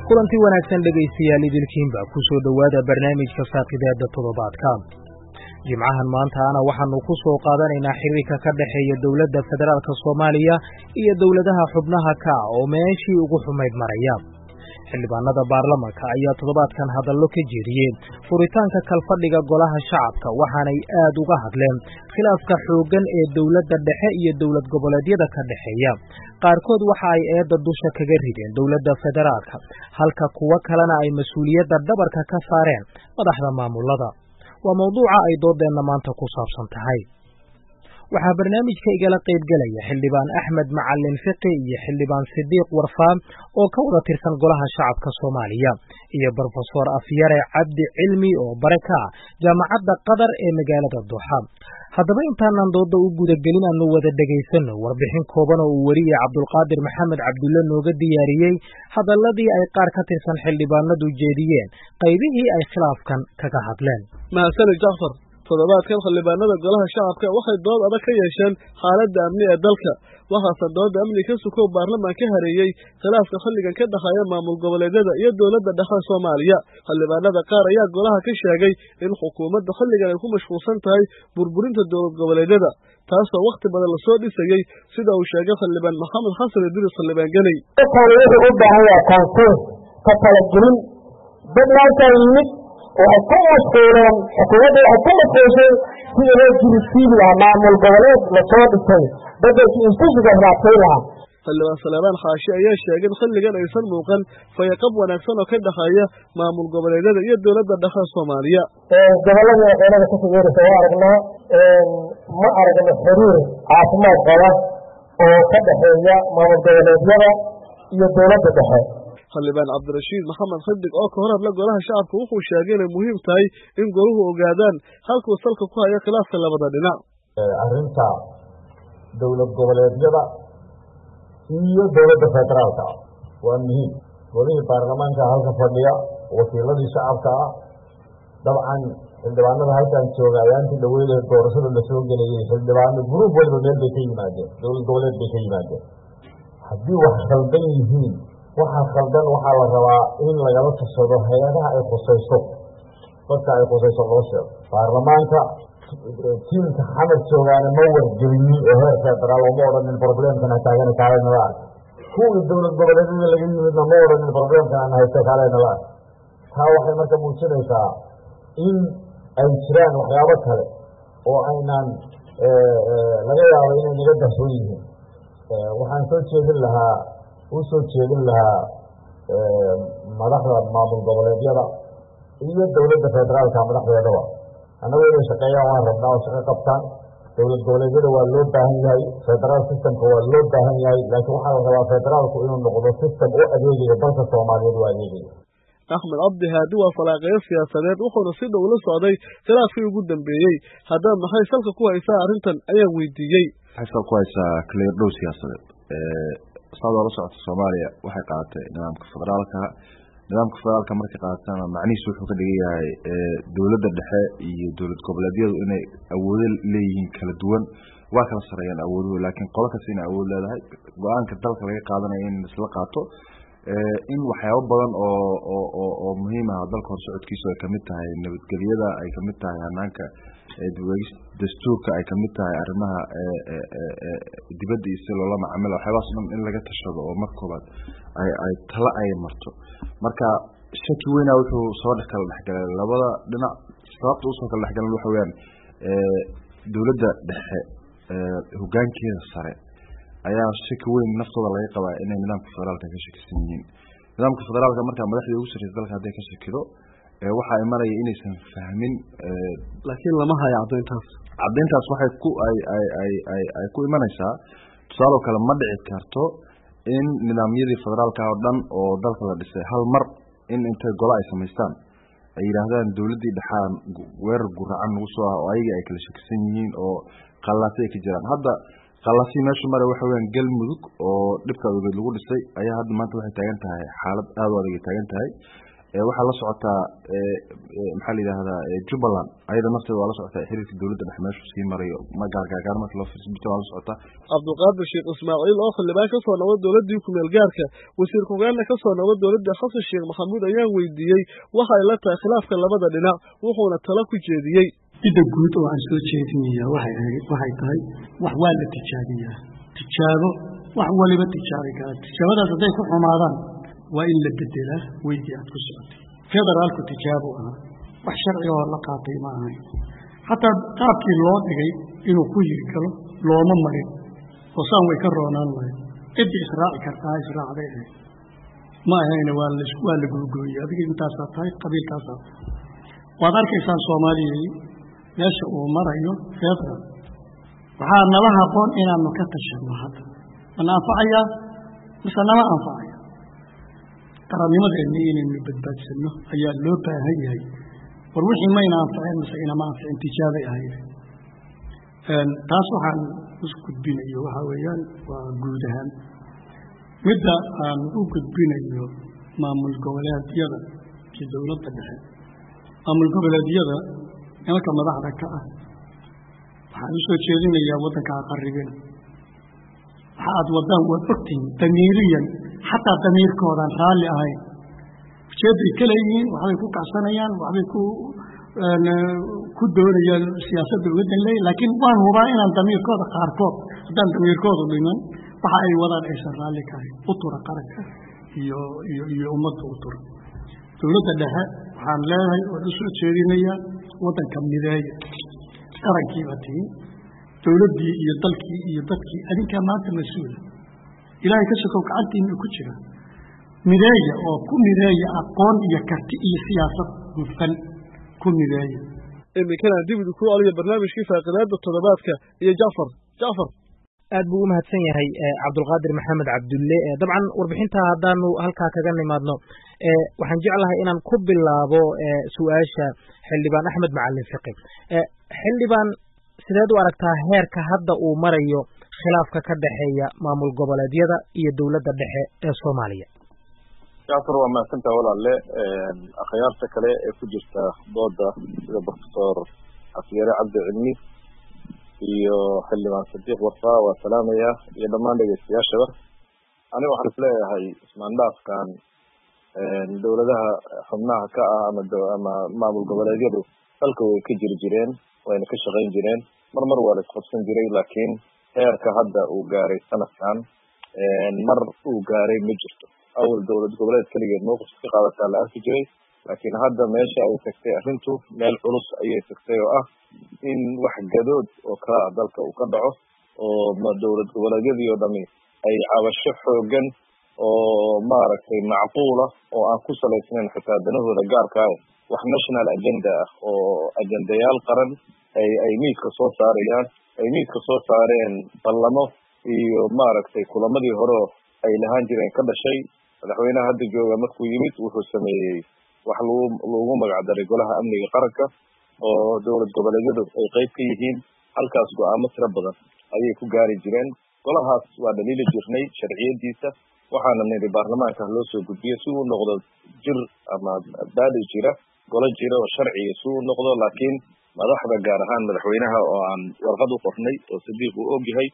kulanti wanaagsan dhegaystayaal idilkiinba ku soo dhowaada barnaamijka faaqidaada toddobaadka jimcahan maantaana waxaanu ku soo qaadanaynaa xiriirka ka dhexeeya dowladda federaalka Soomaaliya iyo dowladaha xubnaha ka oo meeshii ugu xumayd maraya xildhibaanada baarlamaanka ayaa toddobaadkan hadallo ka jeediyay furitaanka kalfadhiga golaha shacabka waxaanay aad uga hadleen khilaafka xooggan ee dowladda dhexe iyo dowlad goboleedyada ka dhexeeya qaarkood waxa ay eedda dusha kaga rideen dowladda federaalka halka kuwa kalena ay mas'uuliyadda dhabarka ka saareen madaxda maamulada waa mawduuca ay doodeenna maanta ku saabsan tahay waxaa barnaamijka igala qaybgalaya xildhibaan Axmed Macalin Fiqi iyo xildhibaan Sidiiq Warfaa oo ka wada tirsan golaha shacabka Soomaaliya iyo Professor Afyare Cabdi Cilmi oo baraka jaamacadda Qadar ee magaalada Doha haddaba intaanan dooda u guda gelin aanu wada dhageysano warbixin kooban oo uu wariyay Cabdulqaadir Maxamed Cabdulle nooga diyaariyay hadalladii ay qaar ka tirsan xildhibaanadu jeediyeen qaybihii ay khilaafkan kaga hadleen mahadsan Jafar toddobaadkan xildhibaanada golaha shacabka waxay dood adag ka yeesheen xaaladda amni ee dalka waxaase doodda amni ka sukow baarlamaanka hareeyey khilaafka xilligan ka dhexeeya maamul goboleedyada iyo dowladda dhexe Soomaaliya xildhibaanada qaar ayaa golaha ka sheegay in xukuumadda xilligan ay ku mashquulsan tahay burburinta dowlad goboleedyada taasoo waqti badan la soo dhisayay sida uu sheegay xildhibaan Maxamed Xasan Idris xildhibaan Ganay wuxuu u baahan yahay konsees ka kala gelin dadnaanta yimid waxay ku mashquuleen xukuumadda waxay ku mashquulshay sidii loo jirisiin lahaa maamul goboleed la soo dhisay bedelkii institutionka raacay lahaa xildhibaan Salmaan Xaashi ayaa sheegay in xilligan aysan muuqan fayaqab wanaagsan oo ka dhexeeya maamul goboleedyada iyo dowladda dhexe Soomaaliya gobolada waxeena ka fiirisa waa aragnaa ma aragna xiriir caafimaad qaba oo ka dhexeeya maamul goboleedyada iyo dowladda dhexe xildhibaan Cabdirashiid Maxamed Xiddig oo ka hor hadla golaha shacabka wuxuu sheegay inay muhiim tahay in goluhu ogaadaan halka uu salka ku hayo khilaafka labada dhinac arrinta dowlad goboleedyada iyo dowladda federaalka waa muhiim golihii baarlamaanka halka fadhiya wakiiladii shacabka dabcan xildhibaanada halkan jooga ayaantii dhaweyd ee doorashada la soo gelayay xildhibaano gruub walba meel bay ka yimaadeen dowlad goboleed bay ka yimaadeen haddii wax khaldan yihiin waxaa khaldan waxaa la rabaa in lagala tashado hay-adaha ay khusayso dadka ay khusayso loo sheego baarlamaanka tiimka xamar joogaana ma wargelinin oo heer federaal oo ma odhanin problemkan ha taagana kaalenala ark kuwii dowlad goboleedyada laga yimidna ma odhanin problemkan aan haysta kaalenala ark taa waxay marka muujinaysaa in ay jiraan waxyaabo kale oo aynaan laga yaabo inay naga dahsoon yihiin waxaan soo jeedin lahaa madaxda maamul goboleedyada iyo dowladda federaalka madaxdeedaba annagu inay shaqeeyaan waan rabnaa oo shaqo qabtaan dowlad goboleedyada waa loo baahan yahay federaal systemka waa loo baahan yahay laakiin waxaa la rabaa federaalku inuu noqdo system u adeegaya dalka Soomaaliyeed u adeegaya Axmed Cabdi Haadi waa falaaqeeyo siyaasadeed wuxuuna si dhow la socday khilaafkii ugu dambeeyey haddaba maxay salka ku haysaa arrintan ayaan weydiiyey maxay salka ku haysaa clear dhow siyaasadeed sababta la socota Soomaaliya waxay qaadatay nidaamka federaalka markay qaadatana macnihiisu wuxuu ka dhigan yahay dowladda dhexe iyo dowlad goboleedyadu inay awood leeyihiin kala duwan waa kala sareeyaan awooduhu laakiin qolo kasta inay awood leedahay go'aanka dalka laga qaadanayo in isla qaato in waxyaabo badan oo muhiim ah dalka hor socodkiisa ay kamid tahay nabadgelyada ay kamid tahay hanaanka dastuurka ay kamid tahay arrimaha dibadda iyo si loola macaamilo waxyaabahaas dhan in laga tashado oo marka koobaad ay tala ay marto marka shaki weyna wuxuu soo kala dhexgalay labada dhinac sababta uu soo kala dhexgalay waxa weeyaan dowladda dhexe hoggaankeeda sare ayaa shaki weyn naftooda laga qabaa inay nidaamka federaalka ka shakisan yihiin nidaamka federaalka marka madaxda ugu sarreeyay dalka hadday ka shakido waxa ay maraya inaysan fahmin laakiin lama hayo caddayntaas waxay ku imanaysaa tusaale kale ma dhici karto in nidaamyadii federaalka oo dhan oo dalka la dhisay hal mar in intay golo ay samaystaan ay yiraahdaan dowladdii dhaxaan weerar guracan lagu soo oo ayaga ay kala shakisan yihiin oo qallaasay ka jiraan hadda qallaasii meesha mare waxa weeyaan galmudug oo dhibka ogeyd lagu dhisay ayaa hadda maanta waxay taagan tahay xaalad aad u adag ay taagan tahay waxaa la socotaa maxaa la yidhaahdaa Jubbaland ayada nafteeda waa la socotaa xiriirka dowladda dhexe meeshu sii marayo ma gaargaar marka loo fiirsado waa la socotaa Cabdulqaadir Sheekh Ismaaciil oo xildhibaan ka soo noqday dowladii ku meel gaarka wasiir ku-xigeenka ka soo noqday dowladda Xasan Sheekh Maxamuud ayaa weydiiyey waxa ay la tahay khilaafka labada dhinac wuxuuna talo ku jeediyey sida guud oo aan soo jeedinayaa waxay tahay wax waa la tijaabiyaa tijaabo wax waliba tijaabi kara tijaabadaas hadday ku xumaadaan waa in la bedelaa weydii aad ku socotay federaalku tijaabo ah wax sharci oo la qaatay ma ahayn xataa qaabkii loo dhigay inuu ku yiri karo looma marin oo saan way ka roonaan lahayd ciddi israaci kartaa israacday ma ahayna waa la gurgooyay adiga intaasaa tahay qabiilkaasaa waad arkaysaan Soomaaliyeed meesha uu marayo federal waxaa nala haboon inaanu ka tashano hadda mana anfacaya mise nama anfacaya qarannimadeena inaynu badbaadsano ayaa loo baahan yahay war wixii mayna anfaceen mise inama anficin tijaabay ahayd taas waxaan isku gudbinayo waxa weeyaan waa guud ahaan midda aan u gudbinayo maamul goboleedyada iyo dowladda dhexe maamul goboleedyada nimanka madaxda ka ah waxaan u soo jeedinayaa waddanka qarribina waxa aad wadaan waad ogtihiin damiiriyan xataa damiirkoodan raalli ahayn ujeeday kala yihiin waxbay ku kacsanayaan waxbay ku doonayaan siyaasadda uga danleeyay laakiin waan hubaa inaan damiirkooda qaarkood haddaan damiirkoodu dhiman waxa ay wadaan aysan raalli ka ahayn u tura qaranka iyo ummadda u tura dowladda dhexe waxaan leeyahay oo u soo jeedinayaa waddanka mideeya qarankii baa tihiin dowladdii iyo dalkii iyo dadkii adinkaa maanta mas-uula ilaahay ka sokow gacantiina ku jira mideeya oo ku mideeya aqoon iyo karti iyo siyaasad hufan ku mideeya iminkana dibida ku aliya barnaamijkii faaqidaada toddobaadka iyo Jafar aad buu u mahadsan yahay Cabdulqaadir Maxamed Cabdulle dabcan warbixinta haddaanu halkaa kaga nimaadno waxaan jeclahay inaan ku bilaabo su'aasha xildhibaan Axmed Macalin Fiqi xildhibaan sideed u aragtaa heerka hadda uu marayo khilaafka ka dhaxeeya maamul goboleedyada iyo dowladda dhexe ee Soomaaliya Jafar waa mahadsantahay walaalle akhyaarta kale ee ku jirta dooda sida Professor Afyare Cabdi Cilmi iyo xildhibaan Sadiq Warfa waa salaamaya iyo dhammaan dhageystayaashaba aniga waxaan isleeyahay ismaandhaafkan dowladaha xubnaha ka ah ama maamul goboleedyadu dalka way ka jireen wayna ka shaqayn jireen mar waa la isqabsan jiray laakiin heerka hadda uu gaaray sanadkan mar uu gaaray ma jirto awal dowlad goboleed kaligeed mowqif ka qaadataa la arki jiray laakiin hadda meesha ay tagtay arrintu meel culus ayay tagtay oo ah in wax gadood oo kala ah dalka uu ka dhaco oo dowlad goboleedyadii oo dhami ay cabasho xoogan oo maaragtay macquula oo aan ku salaysnayn xitaa danahooda gaarka ah wax national agenda ah oo ajendayaal qaran ay miiska soo saarayaan ay miiska soo saareen ballamo iyo maaragtay kulamadii hore ay lahaan jireen ka dhashay madaxweynaha hadda jooga markuu yimid wuxuu sameeyey wax lagu magacdaray golaha amniga qaranka oo dowlad goboleedyadu ay qayb ka yihiin halkaas go'aamo tiro badan ayay ku gaari jireen golahaas waa dhaliili jirnay sharciyadiisa waxaana niri baarlamaanka loo soo gudbiyo si uu noqdo jir ama baadi jira golo jira oo sharciga si uu noqdo laakiin madaxda gaar ahaan madaxweynaha oo aan warqad u qornay oo Sadiq uu ogyahay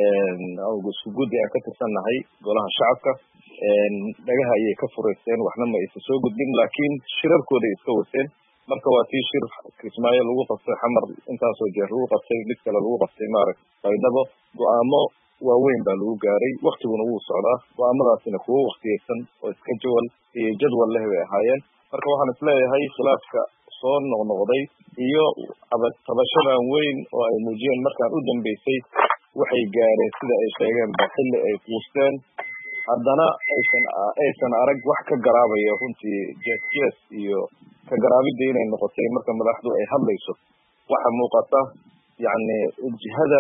isku guddi aan ka tirsannahay golaha shacabka dhagaha ayay ka fureysteen waxna ma isa soo gudbin laakiin shirarkooda iska wateen marka waa tii shir Kismaayo lagu qabtay xamar intaasoo jeer lagu qabtay mid kale lagu qabtay baydhabo go'aamo waaweyn baa lagu gaaray waktiguna wuu socdaa go'aamadaasina kuwo waktiyeysan oo iska jadwal leh bay ahaayeen marka waxaan isleeyahay khilaafka soo noqnoqday iyo tabashadan weyn oo ay muujiyeen markaan u dambeysay waxay gaareen sida ay sheegeen ba xilli ay quusteen haddana aysan arag wax ka garaabaya runtii jees iyo ka garaabidda inay noqotay marka madaxdu ay hadlayso waxa muuqata yacni jihada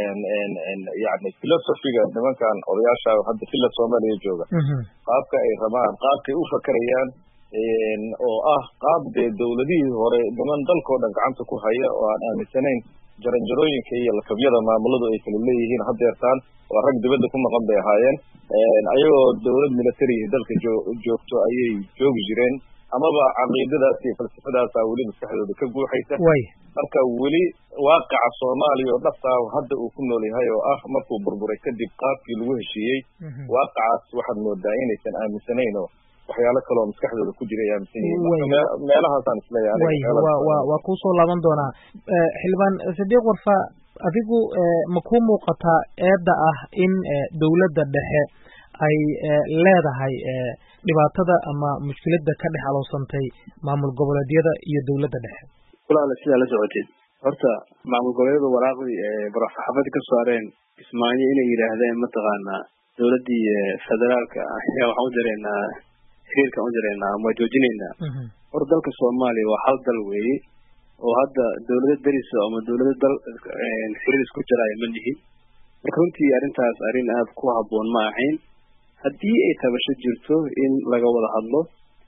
yacni filosofiga nimankan odayaasha hadda filla Soomaaliya jooga qaabka ay rabaan qaabkay u fakarayaan oo ah qaab dowladihii hore niman dalkoo dhan gacanta ku haya oo aan aaminsanayn jaranjarooyinka iyo lakabyada maamuladu ay kala leeyihiin haddeertaan waa rag dibadda ku maqan bay ahaayeen ayagoo dowlad military dalka joogto ayay joogi jireen amaba caqiidadaas iyo falsafadaasa weli maskaxdooda ka guuxaysa way marka weli waaqaca Soomaaliya oo dhabta hadda uu ku nool yahay oo ah markuu burburay kadib qaabkii lagu heshiiyey waaqacaas waxaad moodaa inaysan aaminsanayn oo waxyaalo kale oo maskaxdooda ku jira aaminsan yihiin meelahaasaan isleeyahay waa ku soo laaban doonaa xildhibaan Sidiiq Warfa adigu ma ku muuqataa eedda ah in dawladda dhexe ay leedahay dhibaatada ama mushkiladda ka dhex aloosantay maamul goboleedyada iyo dawladda dhexe walaal sida la socotay horta maamul goboleedyada waraaqdii baraxafada ka saareen Ismaaciil inay yiraahdeen mataqaana dawladii federaalka ayaa waxa u jireynaa xiriirka u jireynaa ma joojinayna hor dalka Soomaaliya waa hal dal weeye oo hadda dawladda daris ama dawladda dal xiriir isku jiraay ma nihin marka runtii arrintaas arrin aad ku habboon ma ahayn haddii ay tabasho jirto in laga wada hadlo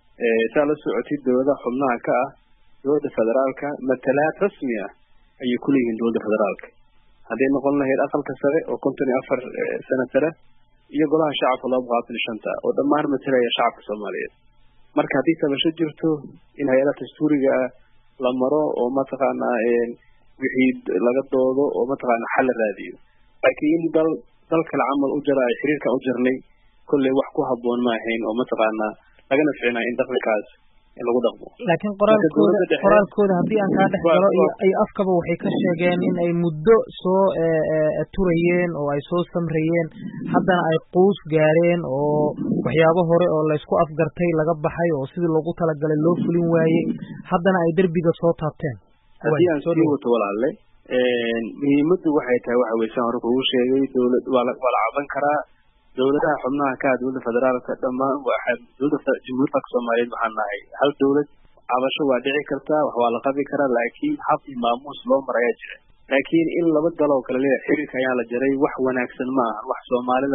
saa la socotay dawladda xubnaha ka ah dawladda federaalka matalaad rasmi ah ayay ku leeyihiin dawladda federaalka hadday noqon lahayd aqalka sare oo 54 sano sare iyo golaha shacabka 225 oo dhammaan matalaya shacabka Soomaaliyeed marka haddii tabasho jirto in hay'adaha dastuuriga la maro oo mataqaana wixii laga doodo oo mataqaana xal la raadiyo laakiin dal kale camal u jira ay xiriirka u jirnay kulli wax ku habboon ma ahayn oo mataqaana laga nafcinaa in dhaqankaas lagu dhaqmo laakiin qoraalkooda haddii aan ka dhex galo ay afkaba waxay ka sheegeen in ay muddo soo turayeen oo ay soo samrayeen haddana ay quus gaareen oo waxyaabo hore oo la isku afgartay laga baxay oo sidii loogu talagalay loo fulin waayey haddana ay derbiga soo taabteen haddii aan soo wato walaalle muhiimaddu waxay tahay waxa weeye saan hore kugu sheegay dawlad waa la caban karaa dawladaha xubnaha ka dawladda federaalka dhammaan waxa dawladda jamhuuriyadda Soomaaliyeed waxaan nahay hal dawlad cabasho waa dhici kartaa wax waa la qabi karaa laakiin hab maamuus loo maraya jira laakiin in laba dal oo kale leeyahay xiriirka ayaa la jaray wax wanaagsan ma aha wax Soomaalida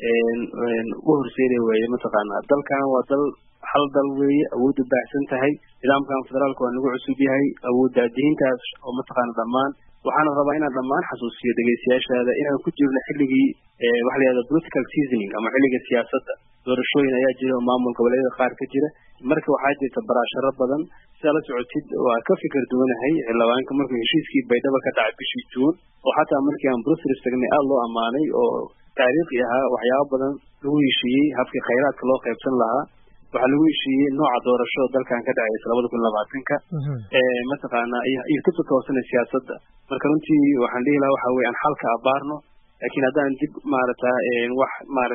u horseeday weeye mataqaana dalkan waa dal hal dal weeye awood u baahsan tahay nidaamkan federaalka waa nagu cusub yahay awoodda diintaas oo mataqaana dhammaan waxaan rabaa inaan dhammaan xasuusiyo dhageystayaashaada inaan ku jirno xilligii waxa la yiraahdo political seasoning ama xilliga siyaasadda doorashooyin ayaa jira oo maamul goboleedyada qaar ka jira marka waxaa jirta baraasharo badan sida la socotid waa ka fikir duwanahay xildhibaanka markii heshiiskii Baydhabo ka dhacay bishii Juun oo xataa markii aan Brussels tagnay aad loo amaanay oo taariikhi ahaa waxyaabo badan lagu heshiiyey habkii khayraadka loo qaybsan lahaa waxa lagu heshiiyey nooca doorasho dalkan ka dhacay 2020ka mataqaana iyo ku toosanay siyaasadda marka runtii waxaan dhihi lahaa waxa weeye aan xalka abaarno laakiin haddaan dib wax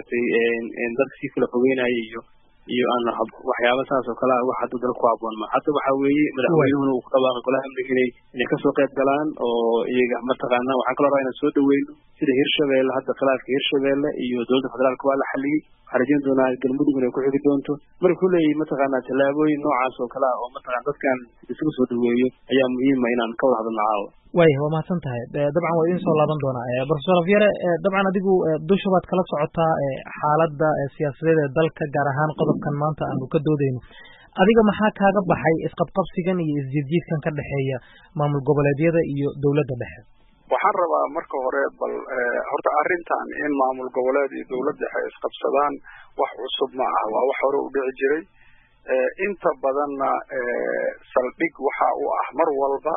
dadka si kala fogeynayo iyo aan waxyaabo saas oo kale wax hadda dalku habboon ma hadda waxa weeye madaxweynuhu uu ku dhawaaqay golaha amniga inay ka soo qayb galaan oo iyaga mataqaana waxaan kaloo rabaa inaan soo dhaweyno sida Hirshabeelle hadda khilaafka Hirshabeelle iyo dawladda federaalka waa la xaliyay waxaan doonaa galmudug inay ku xigi doonto marka kulay mataqaana talaabooyin noocaas oo kale oo mataqaana dadkan isugu soo dhaweeyo ayaa muhiim ah inaan ka wada hadalno caawa way waa mahadsan tahay dabcan waa idin soo laaban doonaa professor Afyare dabcan adigu dusha baad kala socotaa xaaladda siyaasadeed ee dalka gaar ahaan qodobkan maanta aanu ka doodayno adiga maxaa kaaga baxay isqabqabsigan iyo isjiidjiidkan ka dhaxeeya maamul goboleedyada iyo dawladda dhexe waxaan rabaa marka hore bal horta arrintan in maamul goboleed iyo dawladda dhexe isqabsadaan wax cusub ma aha waa wax hore u dhici jiray inta badanna saldhig waxa uu ah mar walba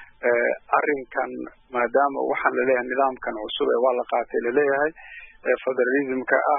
arrinkan maadaama waxaan laleeyahay nidaamkan cusub ee waa la qaatay laleeyahay federalismka ah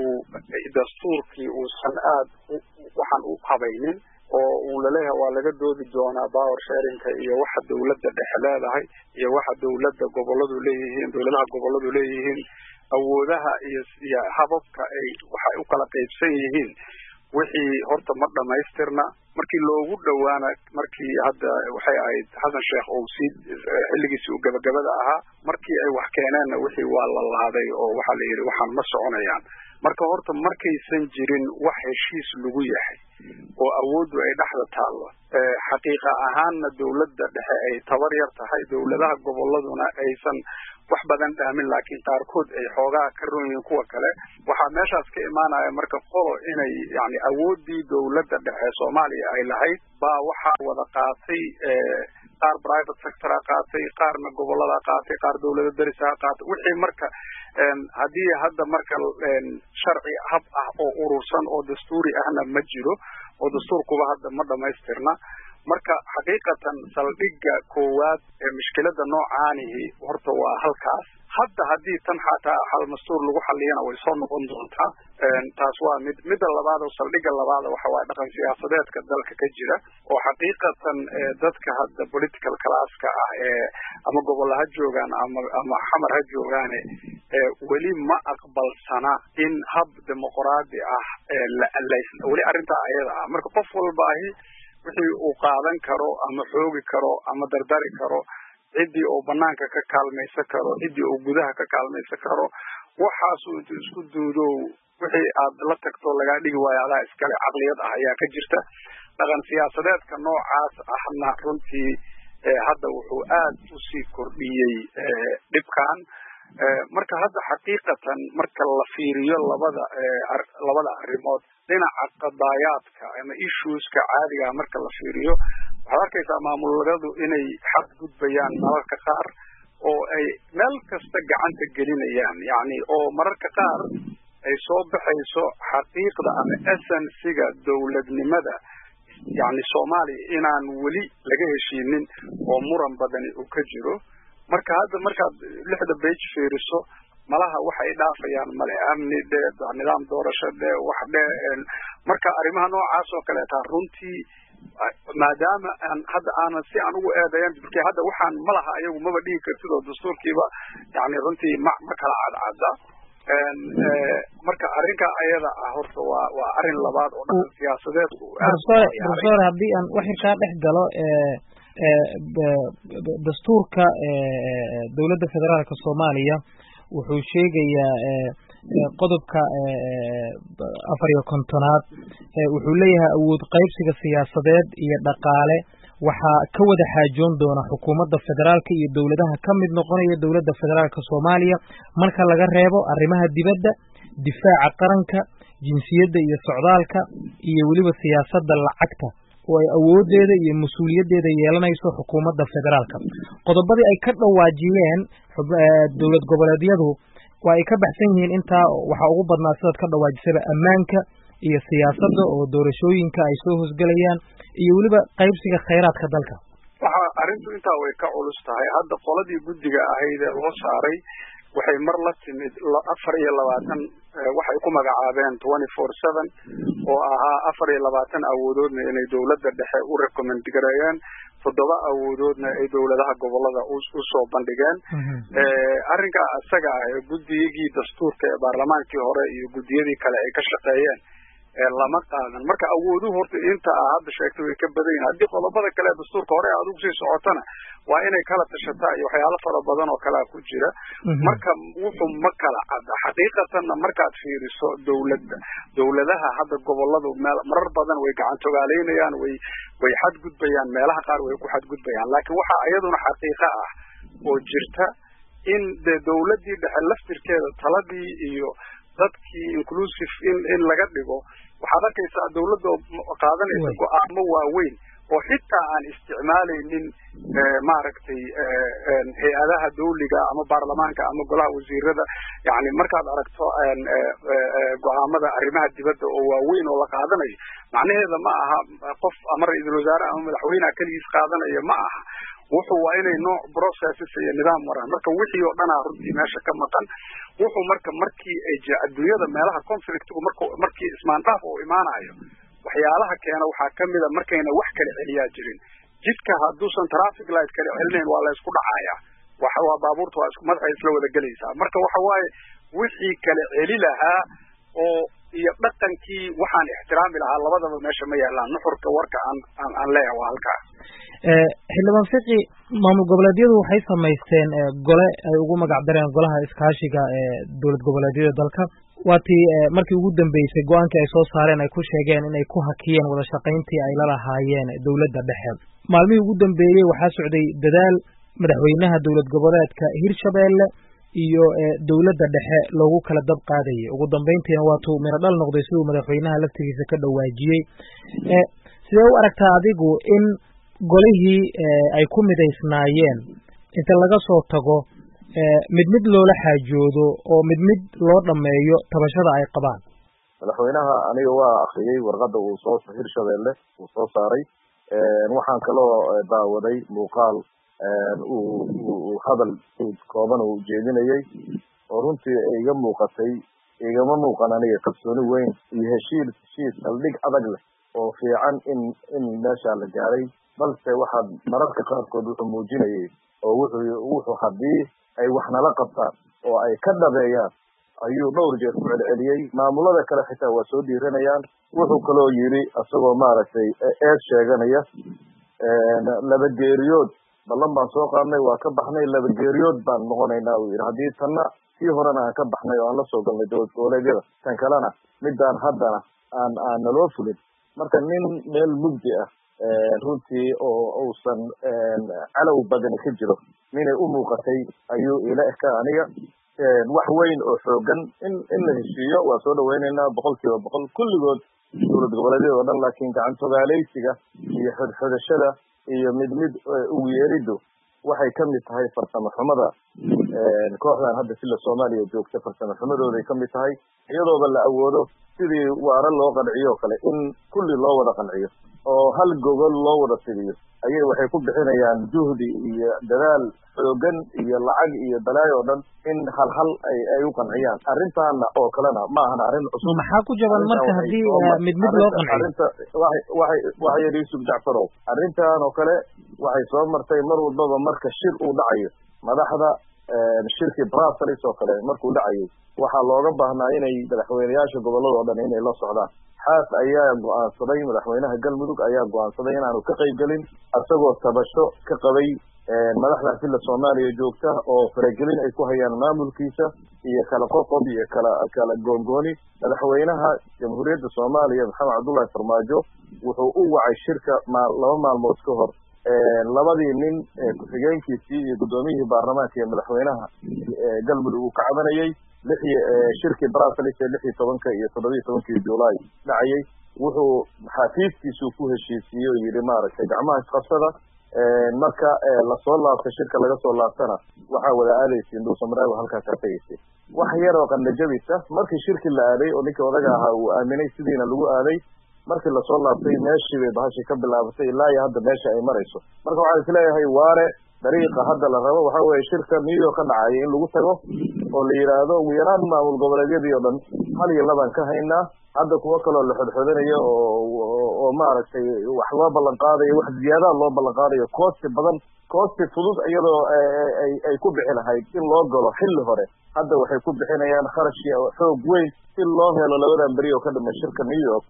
dastuurkii uusan aad waxaan u habaynin oo uu laleeyahay waa laga doodi doonaa power sharingka iyo waxa dawladda dhexe leedahay iyo waxa dawladda goboladu leeyihiin dawladaha goboladu leeyihiin awoodaha iyo hababka ay waxay u kala qaybsan yihiin wixii horta ma dhamaystirna markii loogu dhawaana markii hadda waxay ahayd Xasan Sheekh oo xilligiisii uu gabagabada ahaa markii ay wax keeneen wixii waa la laaday oo waxa la yiri waxaan ma soconayaan marka horta markaysan jirin wax heshiis lagu yahay oo awooddu ay dhaxda taalo xaqiiqa ahaanna dawladda dhexe ay tabar yar tahay dawladaha goboladuna aysan wax badan dhaamin laakiin qaarkood ay xoogaa ka roonyihiin kuwa kale waxaa meeshaas ka imaanaya marka qolo inay yani awoodii dawladda dhexe Soomaaliya ay lahayd baa waxaa wada qaatay qaar private sector qaatay qaarna gobolada qaatay qaar dawladda daris qaatay wixii marka haddii hadda marka sharci hab ah oo urursan oo dastuuri ahna ma jiro oo dastuurkuba hadda ma dhamaystirna marka xaqiiqatan saldhigga koowaad ee mushkilada noocaanihi horta waa halkaas hadda haddii tan xataa hal dastuur lagu xaliyana way soo noqon doontaa taas waa midda labaad oo saldhigga labaad waxa waa dhaqan siyaasadeedka dalka ka jira oo xaqiiqatan dadka hadda political classka ah ama gobol ha joogaan ama xamar ha joogaan weli ma aqbalsana in hab dimuqraadi ah weli arrintaa ayada ah marka qof walba ahi wixii uu qaadan karo ama xoogi karo ama dardari karo ciddii uu banaanka ka kaalmaysan karo ciddii uu gudaha ka kaalmaysan karo waxaasuu intuu isku duudo wixii aad la tagto lagaa dhigi waayo adaa iskale caqliyad ah ayaa ka jirta dhaqan siyaasadeedka noocaas ahna runtii hadda wuxuu aad usii kordhiyey dhibkan marka hadda xaqiiqatan marka la fiiriyo labada arrimood dhinaca qadaayaadka ama issueska caadiga marka la fiiriyo waxaad arkaysaa maamuladu inay xadgudbayaan mararka qaar oo ay meel kasta gacanta gelinayaan yani oo mararka qaar ay soo baxayso xaqiiqda ama essensiga dowladnimada yani Soomaaliya inaan weli laga heshiinin oo muran badani uu ka jiro marka hadda markaad 6 page fiiriso malaha waxay dhaafayaan male amni nidaam doorasho wax marka arrimaha noocaas oo kale taa runtii maadaama hadda aanan si aan ugu eedayn dadkii hadda waxaan malaha ayagu maba dhigi kartid oo dastuurkiiba yani runtii ma kala cadcada marka arrinka ayada ah horta waa arrin labaad oo dhaqan siyaasadeed professor haddii aan wax ka dhex galo dastuurka dowladda federaalka Soomaaliya wuxuu sheegayaa qodobka 54aad wuxuu leeyahay awood qaybsiga siyaasadeed iyo dhaqaale waxa ka wada xaajoon doona xukuumadda federaalka iyo dawladaha ka mid noqonaya dawladda federaalka Soomaaliya marka laga reebo arrimaha dibadda difaaca qaranka jinsiyadda iyo socdaalka iyo waliba siyaasadda lacagta oo ay awoodeeda iyo mas'uuliyadeeda yeelanayso xukuumadda federaalka qodobadii ay ka dhawaajiyeen dawlad goboleedyadu waa ay ka baxsan yihiin inta waxa ugu badnaa sidoo ka dhawaajisay ammaanka iyo siyaasadda oo doorashooyinka ay soo hosgalayaan iyo waliba qaybsiga kheyraadka dalka waxa arintu inta way ka culus tahay hadda qoladii guddiga ahayd ee loo saaray waxay mar la timid 24 waxay ku magacaabeen 24/7 oo ahaa 24 awoodoodna inay dawladda dhexe u recommend gareeyeen 7 awoodoodna ay dawladaha gobolada u soo bandhigeen arrinka asaga ah guddigii dastuurka ee baarlamaankii hore iyo guddiyadii kale ay ka shaqeeyeen lama qaadan marka awooduhu horta inta hadda sheegtay way ka badan yihiin haddii qodobada kale dastuurka hore aad ugu sii socotana waa inay kala tashataa iyo waxyaalo fara badan oo kala ku jira marka wuxuu ma kala cadda xaqiiqatan markaad fiiriso dawladaha hadda goboladu marar badan way gacan togaaleynayaan way xadgudbayaan meelaha qaar way ku xadgudbayaan laakiin waxa iyaduna xaqiiqo ah oo jirta in dawladii dhexe laftirkeeda taladii iyo dadkii inclusive in laga dhigo waxaad arkaysaa dawladda qaadanaysa go'aamo waaweyn oo xitaa aan isticmaalaynin maaragtay hay'adaha dawliga ama baarlamaanka ama golaha wasiirada yani markaad aragto go'aamada arrimaha dibadda oo waaweyn oo la qaadanayo macnaheeda ma aha qof ama ra'iisul wasaare ama madaxweynaha kaligiis qaadanaya ma aha wuxuu waa inay nooc processes iyo nidaam maraan marka wixii oo dhan runtii meesha ka maqan wuxuu markii ay adduunyada meelaha conflictigu markii ismaandhaaf uu imaanayo waxyaalaha keena waxaa kamid ah markayna wax kala celiyaa jirin jidka hadduusan traffic light kala celinayn waa la isku dhacayaa waa baabuurta waa isku madaxa isla wada gelaysaa marka waxa waaye wixii kala celi lahaa oo iyo dhaqankii waxaan ixtiraami lahaa labadaba meesha ma yaalaan nuxurka warka aan leeyahay waa halkaas xildhibaan fiqi maamul goboleedyadu waxay samaysteen gole ay ugu magac dareen golaha iskaashiga ee dowlad goboleedyada dalka waatii markii ugu dambeysay go'aankii ay soo saareen ay ku sheegeen inay ku hakiyeen wada shaqayntii ay la lahaayeen dowladda dhexe maalmihii ugu dambeeyey waxaa socday dadaal madaxweynaha dowlad goboleedka Hirshabeelle iyo dowladda dhexe loogu kala dab qaadayay ugu dambeyntiina waatuu miro dhal noqday sidoo madaxweynaha laftigiisa ka dhawaajiyay sidee u aragtaa adigu in golihii ay ku midaysnaayeen inta laga soo tago mid loola xaajoodo oo mid loo dhameeyo tabashada ay qabaan madaxweynaha aniga waa akhriyey warqada uu soo Hirshabeelle uu soo saaray waxaan kaloo daawaday muuqaal uu hadal kooban uu jeedinayay oo runtii iga muuqatay igama muuqan aniga kalsooni weyn iyo heshiis saldhig adag leh oo fiican in meesha la gaaray balse waxaad mararka qaarkood wuxuu muujinayay oo wuxuu haddii ay wax nala qabtaan oo ay ka dhabeeyaan ayuu dhowr jeer ku celceliyey maamulada kale xitaa waa soo dhiiranayaan wuxuu kaloo yiri asagoo maaragtay eed sheeganaya laba geeriyood ballan baan soo qaadnay waa ka baxnay laba geeriyood baan noqonaynaa uu yidhi haddii tanna kii horena aan ka baxnay oo aan la soo galnay dowlad goboleedyada tan kalena midaan haddana aan naloo fulin marka nin meel mugdi ah runtii oo uusan calow badani ka jiro ninay u muuqatay ayuu ila eka aniga wax weyn oo xoogan in la heshiiyo waa soo dhawaynaynaa 100% kulligood dowlad goboleedyada oo dhan laakiin gacantogaaleysiga iyo xodxodashada iyo mid ugu yeeridu waxay ka mid tahay farsamo xumada kooxdan hadda sida Soomaaliya joogta farsamo xumadooday ka mid tahay iyadoo la awoodo sidii waara loo qanciyo kale in kulli loo wada qanciyo oo hal gobol loo wada fidiyo ayay waxay ku bixinayaan juhdi iyo dadaal xoogan iyo lacag iyo balaayo oo dhan in hal ay u qanciyaan arrintaana oo kalena ma aha arrin cusub maxaa ku jaban marka hadii mid loo qanciyo arrinta waxay Yusuf Jacfarow arrintan oo kale waxay soo martay mar walba marka shir uu dhacayo madaxda shirki Brussels oo kale markuu dhacayo waxaa looga baahnaa inay madaxweynayaasha gobolada oo dhan inay la socdaan xaas ayaa go'aansaday madaxweynaha galmudug ayaa go'aansaday inaanu ka qayb galin asagoo tabasho ka qabay madaxda sida Soomaaliya joogta oo faragelin ay ku hayaan maamulkiisa iyo kala qoqob iyo kala goongooni madaxweynaha jamhuuriyadda Soomaaliya Maxamed Cabdullaahi Farmaajo wuxuu u wacay shirka 2 maalmood ka hor labadii nin ku-xigeenkiisii iyo gudoomiyihii baarlamaanka iyo madaxweynaha galmudug uu ka cabanayay shirki Brussels 16 iyo 17 July dhacayay wuxuu xafiiskiisu ku heshiisiyay yiri maaragtay gacmaha isqabsada marka la soo laabtay shirka laga soo laabtana waxa wada aadayay inuu samrayo halka ka tagaysay wax yar oo qandajabisa markii shirki la aaday oo ninka odaga ahaa uu aaminay sidiina lagu aaday markii la soo laabtay meeshii bay bahashi ka bilaabatay ilaa iyo hadda meesha ay marayso marka waxaan isleeyahay waare dariiqa hadda la rabo waxa weeye shirka New York ka dhacay in lagu tago oo la yiraahdo ugu yaraan maamul goboleedyadii oo dhan hal iyo laban ka haynaa hadda kuwa kale oo la xodxodanayo oo maaragtay wax loo ballan qaadayo wax ziyaada loo ballan qaadayo koosti fudud iyadoo ay ku bixi lahayd in loo galo xilli hore hadda waxay ku bixinayaan kharash xoog weyn si loo helo labadan bari oo ka dhimay shirka New York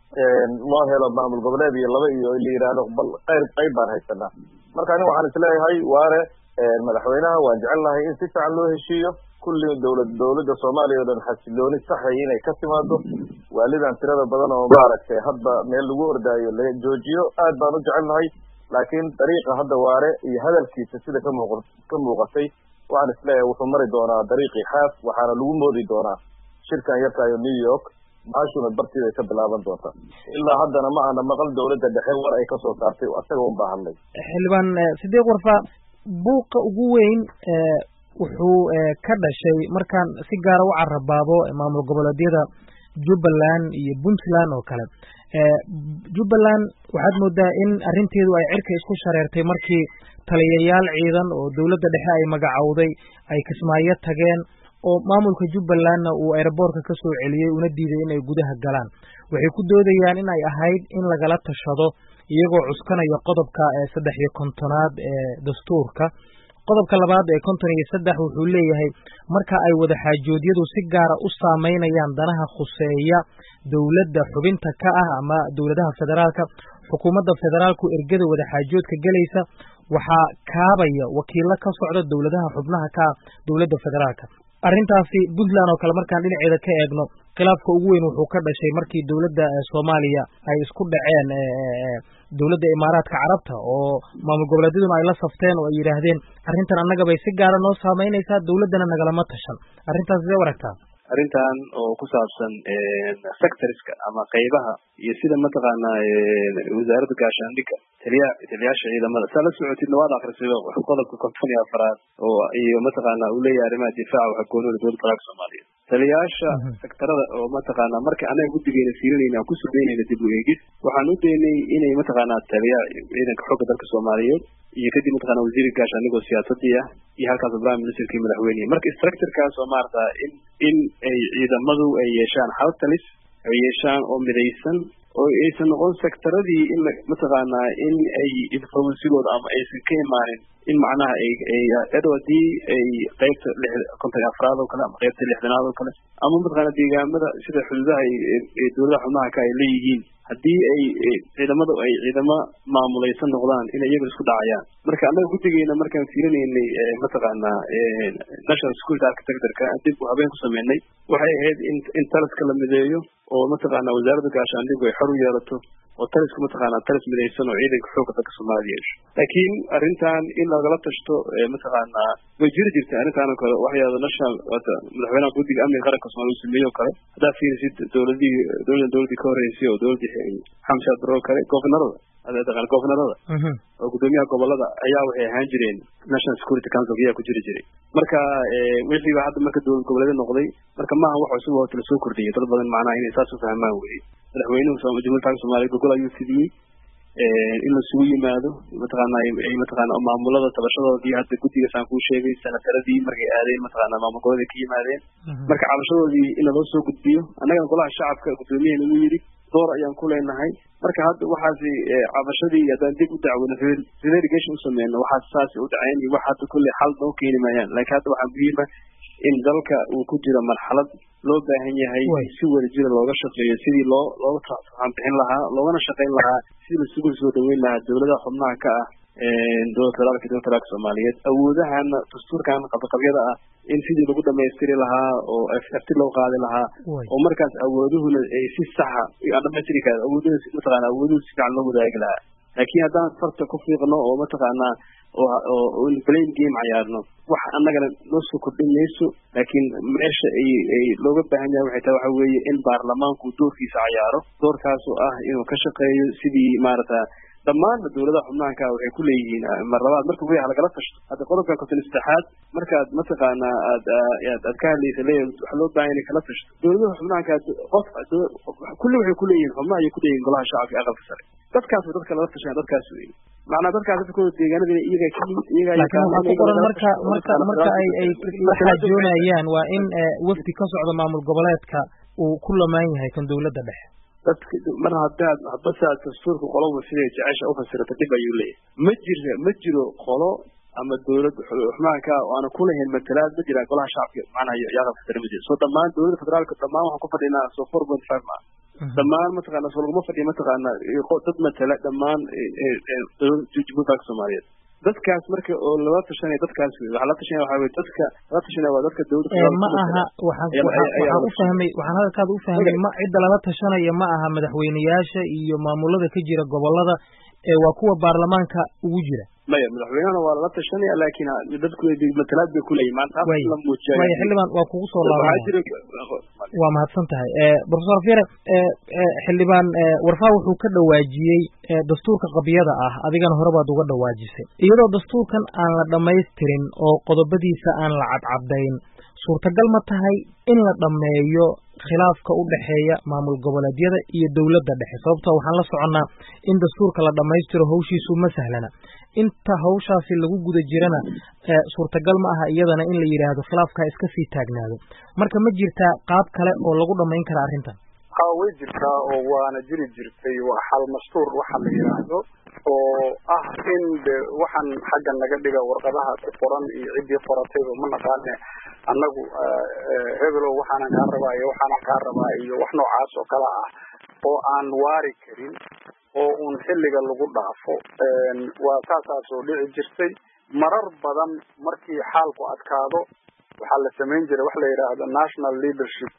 loo helo maamul goboleed iyo laba iyo la yiraahdo qayb baan haysanaa marka aniga waxaan isleeyahay waare madaxweynaha waan jecelnahay in si fiican loo heshiiyo kulli dowladda Soomaaliya oo dhan xasilooni sax ah inay ka timaado waalidan tirada badan oo maaragtay hadba meel lagu ordaayo la joojiyo aad baan u jecelnahay laakiin dariiqa hadda waare iyo hadalkiisa sida ka muuqatay waxaan isleeyahay wuxuu mari doonaa dariiqii xaas waxaana lagu moodi doonaa shirkan yarkaayo New York maashuna bartiida ka bilaaban doonta ilaa haddana ma ana maqal dowladda dhexe war ay ka soo saartay asaga u baahanay xildhibaan Sidiiq Warfa buuqa ugu weyn wuxuu ka dhashay markaan si gaar ah u carabaabo maamul goboleedyada Jubbaland iyo Puntland oo kale Jubbaland waxaad moodaa in arrinteedu ay cirka isku shareertay markii taliyayaal ciidan oo dowladda dhexe ay magacowday ay Kismaayo tageen oo maamulka Jubbaland uu airportka ka soo celiyay una diiday in ay gudaha galaan waxay ku doodayaan in ay ahayd in lagala tashado iyagoo cuskanaya qodobka 53aad ee dastuurka qodobka labaad ee 53 wuxuu leeyahay marka ay wada xaajoodyadu si gaar ah u saameynayaan danaha khuseeya dowladda xubinta ka ah ama dowladaha federaalka xukuumadda federaalku ergada wada xaajoodka galaysa waxaa kaabaya wakiilo ka socda dowladaha xubnaha ka ah dowladda federaalka arrintaasi Puntland oo kale markaan dhinaceeda ka eegno khilaafka ugu weyn wuxuu ka dhashay markii dowladda Soomaaliya ay isku dhaceen dowladda Imaaraadka Carabta oo maamul goboleedyaduna ay la safteen oo ay yiraahdeen arrintan annaga bay si gaar ah noo saameynaysaa dowladdana nagalama tashan arrintaas sidee waragtaa arrintan oo ku saabsan sectorska ama qaybaha iyo sida mataqaanaa wasaaradda gaashaandhigga taliyaasha ciidamada saa la socotidna waad akhrisay qodobka 54 oo iyo mataqaanaa uu leeyahay arrimaha difaaca waxa goonida dowladda Soomaaliya taliyaasha sektarada oo mataqaana marka anaga guddigeena fiirinayna ku sugeynayna dib u eegis waxaan u daynay inay mataqaana taliya ciidanka xoogga dalka Soomaaliyeed iyo kadib mataqaana wasiirka gaashaandhigga siyaasadda iyo halkaas prime ministerkii madaxweynaha marka structure-kaas oo maarta in ay ciidamadu ay yeeshaan hal talis ay yeeshaan oo midaysan oo aysan noqon sektaradii in mataqaana in ay influence-gooda ama aysan ka imaanin in macnaha ay adwadii ay qaybta 54 oo kale ama qaybta 60 oo kale ama mataqaana deegaamada sida xuduudaha ee dowladda xubnaha ka ay leeyihiin haddii ay ciidamadu ay ciidamo maamulaysan noqdaan in iyagu isku dhacayaan marka anaga guddigeena markaan fiirinaynay mataqaana national security architecture-ka dib u habeen ku sameynay waxay ahayd in taliska la mideeyo oo mataqaana wasaaradda gaashaandhiggu ay xor u yeelato oo talisku mataqaana talis midaysan oo ciidanka xoogga dalka Soomaaliya yeesho laakiin arrintan in lagala tashto mataqaana way jirta arrintan oo kale waxyaabo national madaxweynaha guddiga amniga qaranka Soomaaliya sameeyo kale hadaa fiirisid dowladii ka horeysay oo dowladii Xamse Abdurrahman kale governorada oo gudoomiyaha gobolada ayaa waxay ahaan jireen national security council ayaa ku jiray marka wixii hadda marka dowlad goboleed noqday marka maaha wax cusub oo la soo kordhiyay dad badan macnaha inay saas u fahmaan weey madaxweynuhu Jamhuuriyadda Soomaaliya gobol ayuu fidiyay in la sugu yimaado mataqaana maamulada tabashadoodii hadda guddiga saan ku sheegay sanadadii markay aadeen mataqaana maamulkooda ka yimaadeen marka cabashadoodii in loo soo gudbiyo annaga golaha shacabka gudoomiyaha uu yiri door ayaan ku leenahay marka hadda waxaasi cabashadii hadaan dib u dacweyno relegation u sameeyno waxa saas u dhacayn waxa hadda kulli xal loo keeni maayaan laakiin hadda waxa muhiim ah in dalka uu ku jiro marxalad loo baahan yahay si wadajir looga shaqeeyo sidii loo bixin lahaa loogana shaqeyn lahaa sidii la isugu soo dhaweyn lahaa dowladaha xubnaha ka ah dowladda federaalka Soomaaliyeed awoodahana dastuurkan qabyada ah in sidii lagu dhameystiri lahaa oo afti loo qaadi lahaa oo markaas awooduhuna ay si sax ah dhameystiri kara awooduhu si fiican loo wadaagi lahaa laakiin haddaan farta ku fiiqno oo mataqaana oo blame game ciyaarno wax annagana noo soo kordhinayso laakiin meesha ay looga baahan yahay waxay tahay waxa weeye in baarlamaanku doorkiisa ciyaaro doorkaas oo ah inuu ka shaqeeyo sidii maarata dhammaan dowladaha xubnaha ka waxay ku leeyihiin marlabaad marka way halagala tashto hadda qodobka konton saddexaad markaad mataqaana aad ka hadlaysa leeyahay waxa loo baahan yahay kala tashto dowladaha xubnaha ka qof kulli waxay ku leeyihiin xubnaha ay ku leeyihiin golaha shacabka aqalka sare dadkaas dadka lala tashan dadkaas weey macna dadkaas dadkooda deegaanada iyaga ka yimid iyaga ku qoran marka ay la xajoonayaan waa in wafdi ka socda maamul goboleedka uu ku lamaan yahay kan dowladda dhexe dadka mar haddaad habbasaad dastuurka qoloba siday jecesha u fasirata dib ayuu leeyahay ma jiro qolo ama dowlad xubnaha ka oo aan ku lahayn matalaad ma jiraan golaha shacabka macnaha aqalka sare ma jiro soo dhammaan dowladda federaalka dhammaan waxaan ku fadhinaa soo 4.5 ma dhammaan mataqaana soo laguma fadhiyo mataqaana dad matala dhammaan Jamhuuriyadda Soomaaliyeed dadkaas marka oo lala tashanay dadkaas waxa la tashanay waxa weey dadka la tashanay waa dadka dowladda ma aha waxaan u fahmay waxaan halkaad u fahmay ma cid lala tashanaya ma aha madaxweynayaasha iyo maamulada ka jira gobolada waa kuwa baarlamaanka ugu jira maya madaxweynahana waa lala tashanaya laakiin dadku matalaad bay ku leeyihiin maanta la muujiyo maya xildhibaan waa kugu soo laabanaya waa mahadsan tahay professor Fiere xildhibaan warfaa wuxuu ka dhawaajiyay dastuurka qabyada ah adigana hore baad uga dhawaajisay iyadoo dastuurkan aan la dhammaystirin oo qodobadiisa aan la cadcadayn suurtagal ma tahay in la dhameeyo khilaafka u dhaxeeya maamul goboleedyada iyo dowladda dhexe sababtoo waxaan la soconnaa in dastuurka la dhammaystiro hawshiisu ma sahlana inta hawshaasi lagu guda jirana suurtagal ma aha iyadana in la yiraahdo khilaafka iska sii taagnaado marka ma jirtaa qaab kale oo lagu dhameyn kara arrintan way jirtaa oo waana jiri jirtay waa xal mastuur waxa la yiraahdo oo ah in waxaan xagga naga dhiga warqadaha ku qoran iyo cidii qoratay ma naqaan annagu hebelo waxaan ka rabaa iyo wax noocaas oo kala ah oo aan waari karin oo un xilliga lagu dhaafo waa saasaas oo dhici jirtay marar badan markii xaalku adkaado waxaa la samayn jiray wax la yiraahdo National Leadership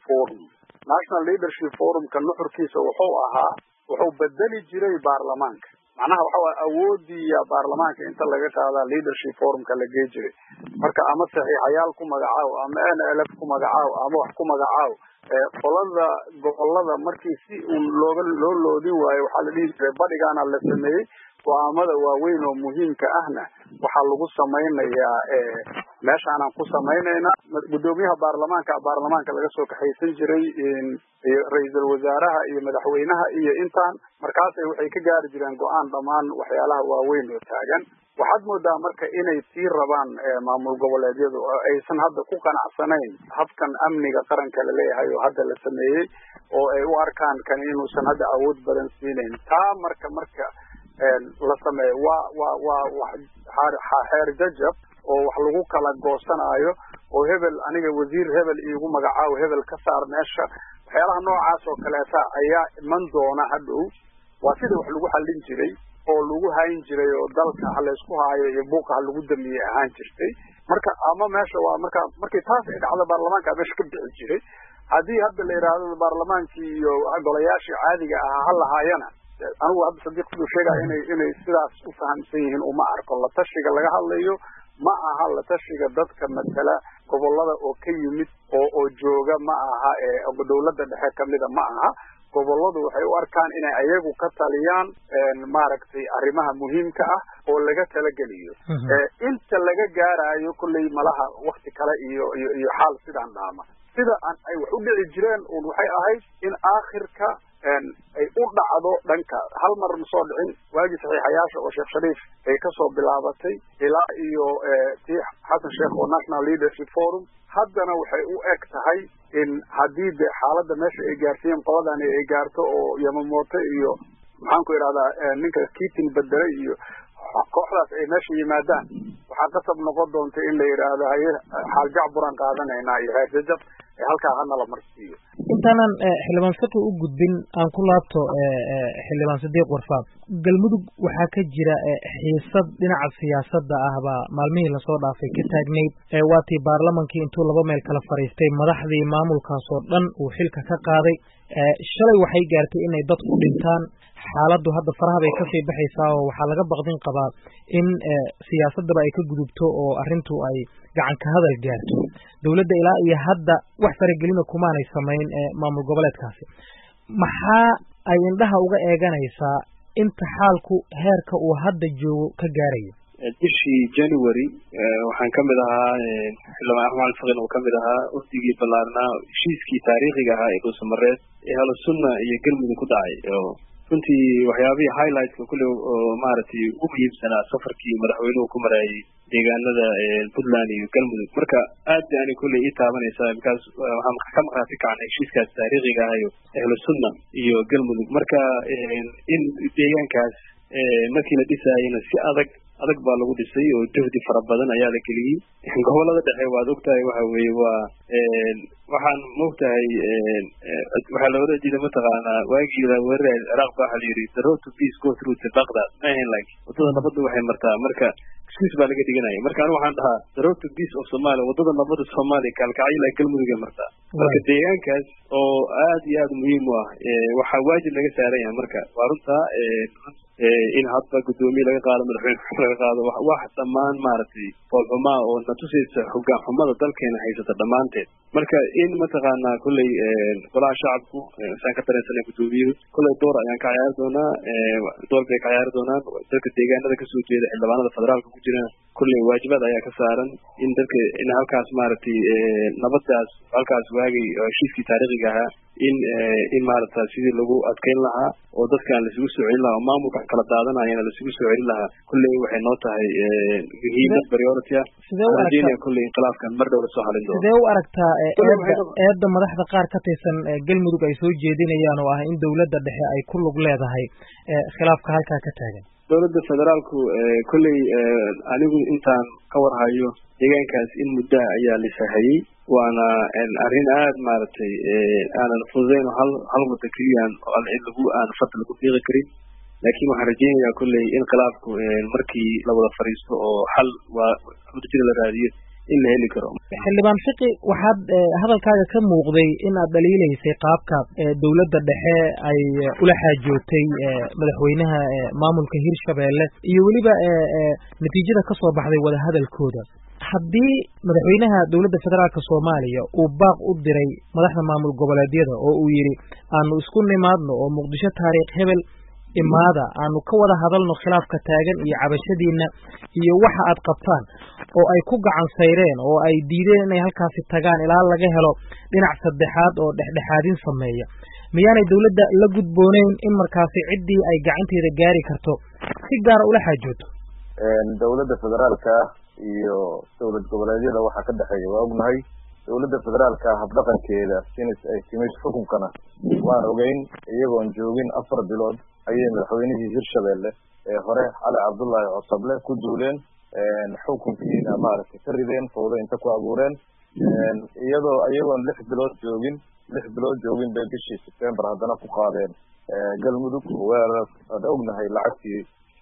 Forum ka nuxurkiisa wuxuu bedeli jiray baarlamaanka macnaha waxa waa awoodii baarlamaanka inta laga qaadaa leadership forum ka la geey jiray marka ama saxiixayaal ku magacaaw ama NLF ku magacaaw ama wax ku magacaaw qolada gobolada markii si loo loodin waayo waxa la dhihi jiray badhigaana la sameeyay go'aamada waaweyn oo muhiimka ahna waxa lagu sameynayaa meeshaanaan ku samaynaynaa guddoomiyaha baarlamaanka laga soo kaxaysan jiray ra-iisul wasaaraha iyo madaxweynaha iyo intaan markaasay waxay ka gaari jireen go-aan dhammaan waxyaalaha waaweyn oo taagan waxaad moodaa marka inay sii rabaan maamul goboleedyadu oo aysan hadda ku qanacsanayn habkan amniga qaranka laleeyahay oo hadda la sameeyey oo ay u arkaan kan inuusan hadda awood badan siinayn taa marka la sameeyo waa xeer jajab oo wax lagu kala goosanaayo oo hebel aniga wasiir hebel iigu magacaabo hebel ka saar meesha waxyaalaha noocaas oo kaleeta ayaa iman doona hadhow waa sida wax lagu xallin jiray oo lagu hayn jiray oo dalka ha laysku haayo iyo buuqa ha lagu damiyey ahaan jirtay marka ama meesha waa markii taas ay dhacda baarlamaanka meesha ka bixi jiray haddii hadda la yidhaahdo baarlamaankii iyo golayaashii caadiga ahaa ha lahaayana anigu hadda sadiiq siduu sheegaya inay sidaas u fahamsan yihiin uma arko la tashiga laga hadlayo ma aha la tashiga dadka matala gobolada oo ka yimid oo jooga ma aha dawladda dhexe kamida ma aha goboladu waxay u arkaan inay ayagu ka taliyaan maaragtay arrimaha muhiimka ah oo laga talageliyo inta laga gaarayo kulley malaha wakti kale iyo xaal sidaan dhaama sida ay wax u dhici jireen waxay ahayd in aakhirka ay u dhacdo dhanka hal mar ma soo dhicin waagii saxiixayaasha oo sheekh shariif ay kasoo bilaabatay ilaa iyo tii xasan sheekh oo national leadership forum haddana waxay u eg tahay in haddii de xaaladda meesha ay gaarsiiyeen qoladani ay gaarto oo yamamoto iyo maxaan ku idhahdaa ninka kiitin bedere iyo kooxdaas ay meesha yimaadaan waxaa qasab noqon doonta in la yidhaahdo haye xaaljacburaan qaadanaynaa iyo reer jajab halkaa hana la marsiiyo intaanan xildhibaan fiqi u gudbin aan ku laabto xildhibaan sadiiq warfaa galmudug waxaa ka jira xiisad dhinaca siyaasadda ah baa maalmihii lasoo dhaafay ka taagnayd waatii baarlamankii intuu laba meel kala fadhiistay madaxdii maamulkaas oo dhan uu xilka ka qaaday shalay waxay gaartay inay dad ku dhintaan xaaladdu hadda faraha bay kasii baxaysaa oo waxaa laga baqdin qabaa in siyaasaddaba ay ka gudubto oo arrintu ay gacan ka hadal gaarto dawladda ilaa iyo hadda wax faragelina kumaanay samayn maamul goboleedkaasi maxaa ay indhaha uga eeganaysaa inta xaalku heerka uu hadda joogo ka gaarayo bishii January waxaan kamid ahaa xildhibaan Axmed Faqin oo kamid ahaa waqtigii ballaarnaa heshiiskii taariikhiga ahaa ee Soomaaliyeed ee Ahlu Sunna iyo Galmudug ku dhacay runtii waxyaabihii highlights kulli oo maaragtay ugu muhiimsanaa safarkii madaxweynuhu ku marayay deegaanada Puntland iyo Galmudug marka aad aan kulli ii taabanaysaa because waxaan ka maqnaatay kacnay heshiiskaas taariikhiga ah iyo Ahlu Sunna iyo Galmudug marka in deegaankaas markii la dhisayna si adag baa lagu dhisay oo juhdi fara badan ayaa la geliyay gobolada dhexe waad ogtahay waxa weeye waa waxaan moogtahay waxa la wada jeedaa mataqaanaa waagii la weeraray Iraq waxa la yiri the road to peace goes through Baghdad maahan like wadada nabadda waxay martaa marka excuse baa laga dhiganaya marka anigu waxaan dhahaa the road to peace of Somalia wadada nabadda Soomaaliya kalkacay la Galmudug martaa marka deegaankaas oo aad iyo aad muhiim u ah waxa waajib laga saaran yahay marka waa runta in hadda gudoomiye laga qaado madaxweyne laga qaado wax dhammaan maaragtay qolxumaa oo natusaysa hoggaan xumada dalkeena haysata dhammaanteed marka in mataqaanaa kulley golaha shacabku saan ka dareensanay gudoomiyuhu kulley door ayaan ka ciyaari doonaa door bay ka ciyaari doonaan dadka deegaanada kasoo jeeda xildhibaanada federaalka ku jiraan kulley waajibaad ayaa ka saaran in dadka in halkaas maaragtay nabadaas halkaas waagay heshiiskii taariikhiga ahaa in maaragta sidii lagu adkeyn lahaa oo dadkan la isugu soo celin lahaa oo maamulka kala daadanayana la isugu soo celin lahaa kulley waxay noo tahay muhiimad priority ah sidee kulley inqilaabkan mar dhow la soo halin doono sidee u aragtaa eedda madaxda qaar ka tirsan Galmudug ay soo jeedinayaan oo ah in dawladda dhexe ay ku lug leedahay khilaafka halkaa ka taagan dawladda federaalku kulley anigu intaan ka warhayo deegaankaas in muddo ayaa la sahayay waana arrin aad maaragtay aanan fududayn hal wada keliyaan aan fadl lagu fiiqi karin laakiin waxaan rajaynayaa kulley in khilaafku markii la wada fariisto oo xal wadajir la raadiyo in la heli karo xildhibaan fiqi waxaad hadalkaaga ka muuqday in aad dhaliilaysay qaabka dawladda dhexe ay ula xaajootay madaxweynaha maamulka Hirshabeelle iyo weliba natiijada ka soo baxday wada hadalkooda haddii madaxweynaha dawladda federaalka Soomaaliya uu baaq u diray madaxda maamul goboleedyada oo uu yiri aanu isku nimaadno oo Muqdisho taariikh hebel imaada aanu ka wada hadalno khilaafka taagan iyo cabashadiina iyo waxa aad qabtaan oo ay ku gacan sayreen oo ay diideen inay halkaasi tagaan ilaa laga helo dhinac saddexaad oo dhexdhexaadin sameeya miyaanay dawladda la gudbooneyn in markaasi ciddii ay gacanteeda gaari karto si gaara ula xaajooto dawladda federaalka iyo dawlad goboleedyada waxaa ka dhexeeya waa ognahay dawladda federaalka habdhaqankeeda sinis ay timid xukunkana waan ogeyn iyagoon joogin 4 bilood ayay madaxweynihii Hirshabelle ee hore Cali Cabdullaahi Cosoble ku duuleen xukunkiina maaragtay ka rideen fowdo inta ku abuureen iyagoon 6 bilood joogin bay bishii September haddana ku qaadeen galmudug weerar ad ognahay lacagtii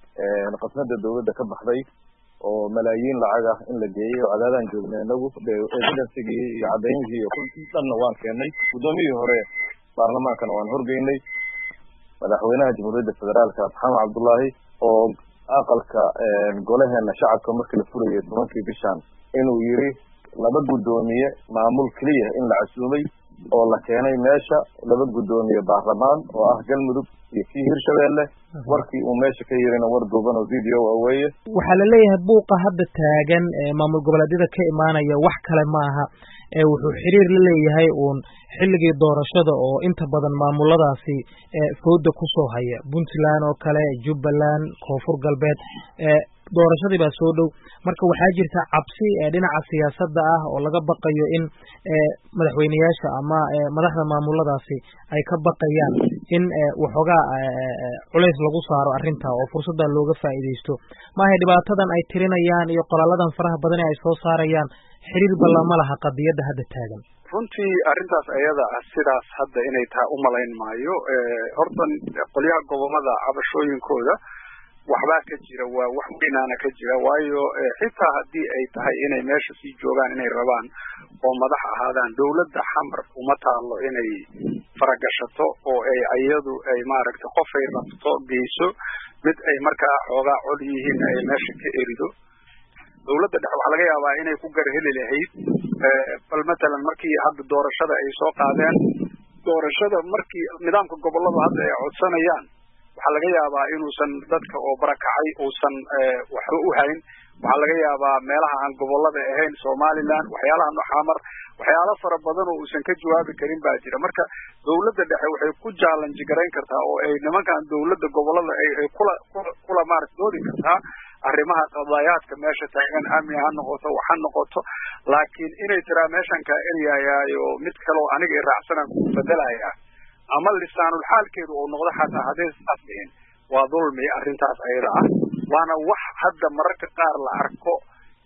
qasnada dawladda ka baxday oo malaayiin lacag ah in la geeyo cadaadaan joognay inagu evidencegii iyo cadaymihii iyo dhanna waan keenay gudoomiyihii hore baarlamaankana waan horgeynay madaxweynaha jamhuuriyadda federaalka maxamed cabdullaahi oo aqalka golaheena shacabka markii la furayay 10 bishan inuu yiri 2 gudoomiye maamul kaliya in la casuumay oo la keenay meesha 2 gudoomiye baarlamaan oo ah galmudug iyo Hirshabelle warkii uu meesha ka yirina war duuban oo video weeye waxa la leeyahay buuqa hadda taagan maamul goboleedyada ka imaanaya wax kale ma aha wuxuu xiriir la leeyahay uun xilligii doorashada oo inta badan maamuladaasi fooda ku soo haya Puntland oo kale Jubbaland Koonfur Galbeed doorashadii baa soo dhow marka waxaa jirta cabsi dhinaca siyaasadda ah oo laga baqayo in madaxweynayaasha ama madaxda maamuladaasi ay ka baqayaan in waxoogaa culays lagu saaro arrinta oo fursadda looga faa'iideysto maahay dhibaatadan ay tirinayaan iyo qolaaladan faraha badan ee ay soo saarayaan xiriir ballama laha qadiyadda hadda taagan runtii arrintaas ayada ah sidaas hadda inay tahay u malayn maayo horta qolyaha gobolada cabashooyinkooda waxbaa ka jira waa wax weynaana ka jira waayo xitaa haddii ay tahay inay meesha sii joogaan inay rabaan oo madax ahaadaan dawladda xamar uma taalo inay faragashato oo iyadu ay maaragtay qof ay rabto geyso mid ay markaa xoogaa cod yihiin ay meesha ka erido dawladda dhexe waxaa laga yaabaa inay ku garheli lahayd bal matalan markii hadda doorashada ay soo qaadeen doorashada markii nidaamka gobolada hadda ay codsanayaan waxaa laga yaabaa inuusan dadka oo barakacay uusan waxba u hayn waxaa laga yaabaa meelaha aan gobolada ahayn Somaliland waxyaalaha xamar waxyaalo fara badan oo uusan ka jawaabi karin baa jira marka dawladda dhexe waxay ku challenge gareyn kartaa oo ay nimankan dawladda gobolada ay kula doodi kartaa arrimaha qadaayaadka meesha taagan amni ha noqoto waxa noqoto laakiin inay tiraa meeshan ka eriyaayo mid kale oo aniga raacsanan ku bedelaya ama lisaanul xaalkeedu oo noqdo xataa hadii saafeen waa dulmi arrintaas ayada ah waana wax hadda mararka qaar la arko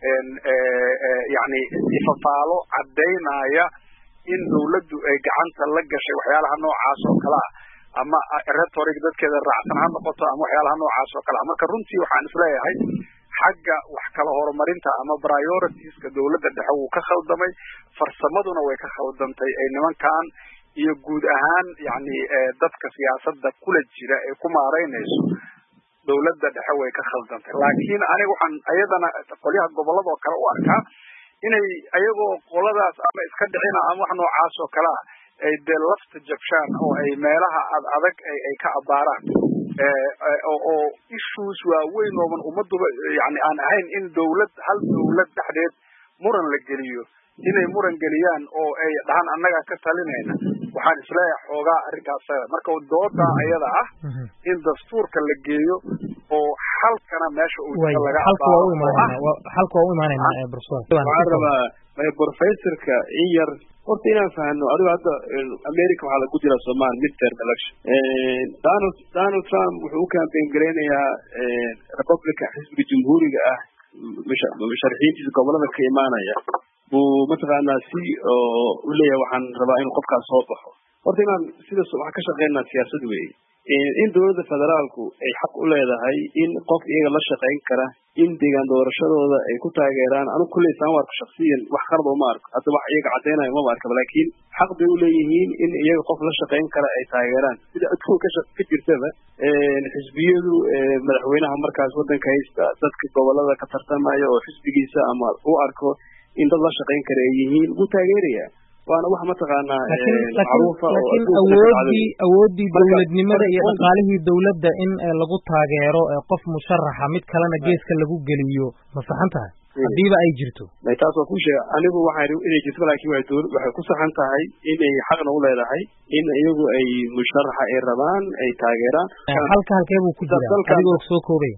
yani ifafaalo cadeynaya in dawladdu ay gacanta la gashay waxyaalaha noocaas oo kala ama rhetoric dadkeeda raacsan ha noqoto ama waxyaalaha noocaas oo kala marka runtii waxaan isleeyahay xagga wax kala horumarinta ama prioritieskka dawladda dhexe uu ka khaldamay farsamaduna way ka khaldantay ay nimankan iyo guud ahaan yani dadka siyaasadda kula jira ee ku maareynayso dawladda dhexe way ka khaldantay laakiin aniga waxaan ayadana qolyaha gobolada oo kale u arkaa inay ayagoo qoladaas ama iska dhicina ama wax noocaas oo kale ay dee lafta jabshaan oo ay meelaha adag ay ka abaaraan oo issues waaweyn ooban ummaduba yani aan ahayn in hal dawlad dhexdeed muran la geliyo inay muran geliyaan oo ay dhahan annaga ka talinayna waxaan isleeyahay xoogaa arrinkaas marka dooda ayada ah in dastuurka la geeyo oo xalkana meesha uu laga xalku waa u imaanayna professorka in yar horta inaan fahano adigo hadda America waxaa lagu jira Soomaali midterm election Donald Trump wuxuu u campaign gareynayaa Republican xisbiga jamhuuriga ah musharaxiintiisa gobolada ka imaanaya buu mataqaanaa si oo u leeyahay waxaan rabaa in qofkaas soo baxo horta inaan sidaas wax ka shaqeynaa siyaasad weeye in dawladda federaalku ay xaq u leedahay in qof iyaga la shaqeyn kara in deegaan doorashadooda ay ku taageeraan anigu kulley saan u arko shakhsiyan wax qalad uma arko hadda wax iyaga caddeynayo maba arkaba laakiin xaq bay u leeyihiin in iyaga qof la shaqeyn kara ay taageeraan sida adduun ka jirtaba xisbiyadu madaxweynaha markaas waddanka haysta dadka gobolada ka tartamaya oo xisbigiisa ama u arko in dad la shaqeyn kara ay yihiin wuu taageerayaa waana wax mataqaanaa laakiin awoodii dowladnimada iyo dhaqaalihii dowladda in lagu taageero qof musharaxa mid kalena geeska lagu geliyo ma saxan tahay hadiiba ay jirto taas waa ku sheega anigu waxaan inay jirto laakiin waxay ku saxan tahay inay xaqna u leedahay in iyagu ay musharaxa ay rabaan ay taageeraan halkee buu ku jiraa adigoo soo koobay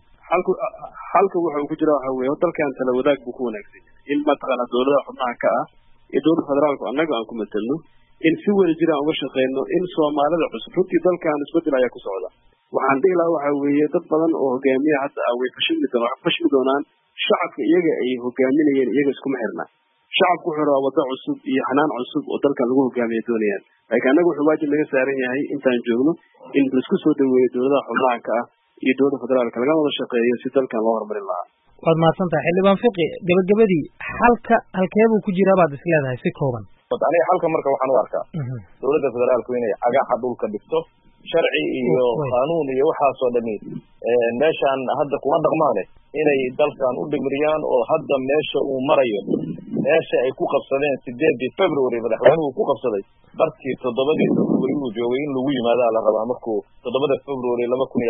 halka wuxuu ku jira waxa weeye dalkan tala wadaag buu ku wanaagsan in mataqaana dowladaha xubnaha ka ah iyo dowladda federaalku annaga aan ku matalno in si wada jira aan uga shaqeyno in soomaalida cusub runtii dalkan isbedel ayaa ku socda waxaan dhihi lahaa waxa weeye dad badan oo hogaamiya hadda way fashili doonaan shacabka iyaga ay hogaaminayeen iyaga iskuma xirna shacabku wuxuu rabaa waddo cusub iyo xanaan cusub oo dalkan lagu hogaamiya doonayaan laakiin annaga wuxuu waajib naga saaran yahay intaan joogno in laisku soo dhaweeyo dowladaha xubnaha ka ah iyo dowladda federaalka laga wada shaqeeyo si dalkan loo horumarin lahaa waad mahadsantahay xildhibaan fiqi gabagabadii halkeebuu ku jiraa baad isleedahay si kooban aniga halka marka waxaan u arkaa dowladda federaalku inay cagaxa dhulka dhigto sharci iyo qaanuun iyo waxaasoo dhami meeshaan hadda kuma dhaqmaane inay dalkan u dhimiriyaan oo hadda meesha uu marayo meesha ay ku qabsadeen 8 February madaxweynuhu ku qabsaday barkii 7 February uu joogay in lagu yimaado la rabaa markuu 7 February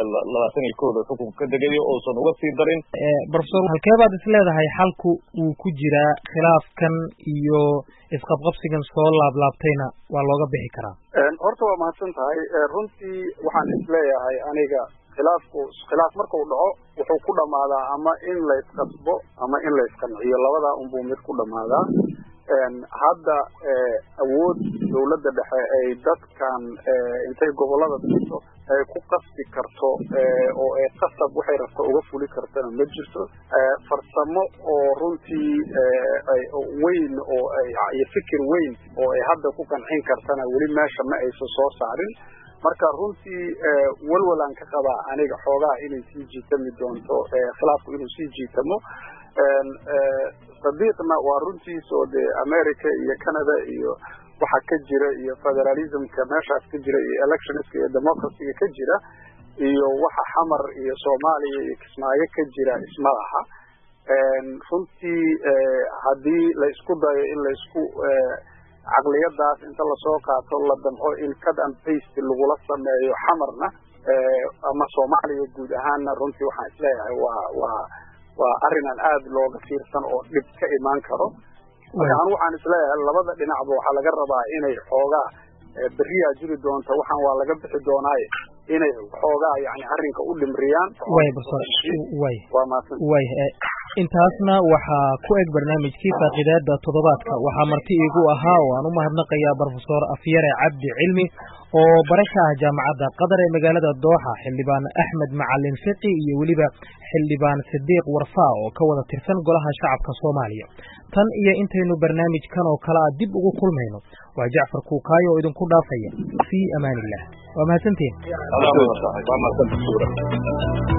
2021 xukunka ka degayo oo san uga sii darin professor halkeebaad isleedahay xalku uu ku jiraa khilaafkan iyo isqabqabsigan soo laablaabtayna waa looga bixi karaa horta waa mahadsan tahay runtii waxaan isleeyahay aniga khilaaf markuu dhaco wuxuu ku dhamaadaa ama in la isqasbo ama in la isqanciyo labadaa unbuu mid ku dhamaadaa hadda awood dowladda dhexe ay dadkan intay gobolada dhiso ay ku qasbi karto oo ay qasab waxay rabto uga fuli kartana ma jirto farsamo oo runtii weyn oo iyo fikir weyn oo ay hadda ku qancin kartana weli meesha ma aysan soo saarin marka runtii walwalaan ka qabaa aniga xoogaa inay sii jiitami doonto khilaafku inuu sii jiitamo sadiiqna waa runtiis oo dee America iyo Canada iyo waxa ka jira iyo federalismka meeshaas ka jira iyo electionska iyo democracy ka jira iyo waxa xamar iyo Soomaaliya iyo Kismaayo ka jira isma laha runtii hadii la isku dayo in la isku caqliyadaas inta la soo qaato la damco in cut and paste lagula sameeyo xamarna ama Soomaaliya guud ahaanna runtii waxaan isleeyahay waa arrin aan aad looga fiirsan oo dhib ka imaan karo waxaan isleeyahay labada dhinacba waxaa laga rabaa inay xoogaa beriyaa jiri doonta waxaan waa laga bixi doonaaye inay xoogaa yani arrinka u dhimriyaan intaasna waxaa ku eg barnaamijkii faaqidaada toddobaadka waxaa marti iigu ahaa oo aan u mahadnaqayaa Professor Afyare Cabdi Cilmi oo bare ka ah jaamacadda Qadar ee magaalada Dooxa xildhibaan Axmed Macalin Fiqi iyo weliba xildhibaan Sidiiq Warfaa oo ka wada tirsan golaha shacabka Soomaaliya tan iyo intaynu barnaamijkan oo kala dib ugu kulmayno waa Jacfar Kuukaayo oo idinku dhaafaya fi amaanillah waa mahadsantiin